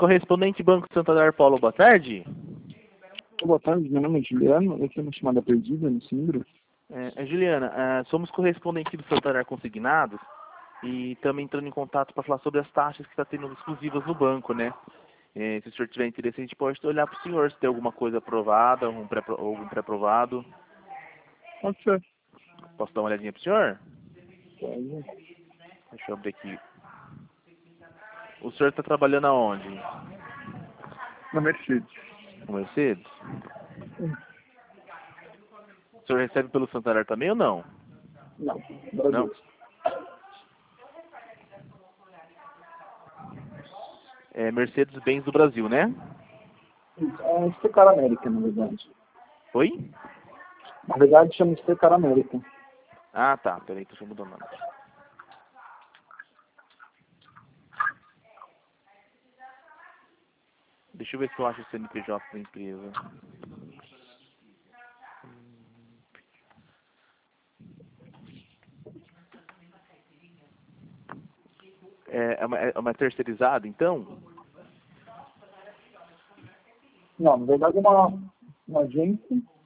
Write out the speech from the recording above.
Correspondente Banco Santander, Paulo, boa tarde. Boa tarde, meu nome é Juliano, eu tenho uma chamada perdida nesse número. Juliana, somos correspondente do Santander Consignados e estamos entrando em contato para falar sobre as taxas que está tendo exclusivas no banco, né? Se o senhor tiver interesse, a gente pode olhar para o senhor se tem alguma coisa aprovada, algum pré-aprovado. Pode ser. Posso dar uma olhadinha para o senhor? Pode. Deixa eu abrir aqui. O senhor está trabalhando aonde? Na Mercedes. No Mercedes? O senhor recebe pelo Santander também ou não? Não, Brasil. Não? É Mercedes-Benz do Brasil, né? É Estecar América, na verdade. Oi? Na verdade chama Estecar América. Ah, tá. Peraí, deixa eu mudar o nome. Deixa eu ver se eu acho o CNPJ da empresa. É uma terceirizada, então? Não, na verdade é uma agência